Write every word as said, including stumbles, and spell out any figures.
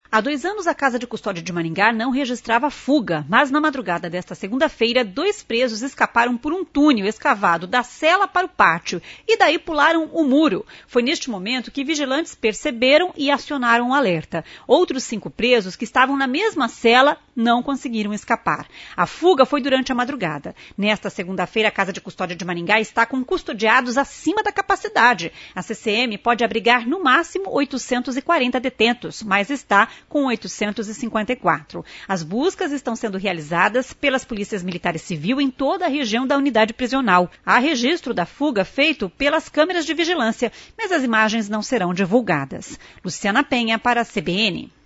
Há dois anos, a Casa de Custódia de Maringá não registrava fuga, mas na madrugada desta segunda-feira, dois presos escaparam por um túnel escavado da cela para o pátio e daí pularam o muro. Foi neste momento que vigilantes perceberam e acionaram o alerta. Outros cinco presos que estavam na mesma cela não conseguiram escapar. A fuga foi durante a madrugada. Nesta segunda-feira, a Casa de Custódia de Maringá está com custodiados acima da capacidade. A C C M pode abrigar no máximo oitocentos e quarenta detentos, mas está com oitocentos e cinquenta e quatro. As buscas estão sendo realizadas pelas polícias militares civil em toda a região da unidade prisional. Há registro da fuga feito pelas câmeras de vigilância, mas as imagens não serão divulgadas. Luciana Penha para a C B N.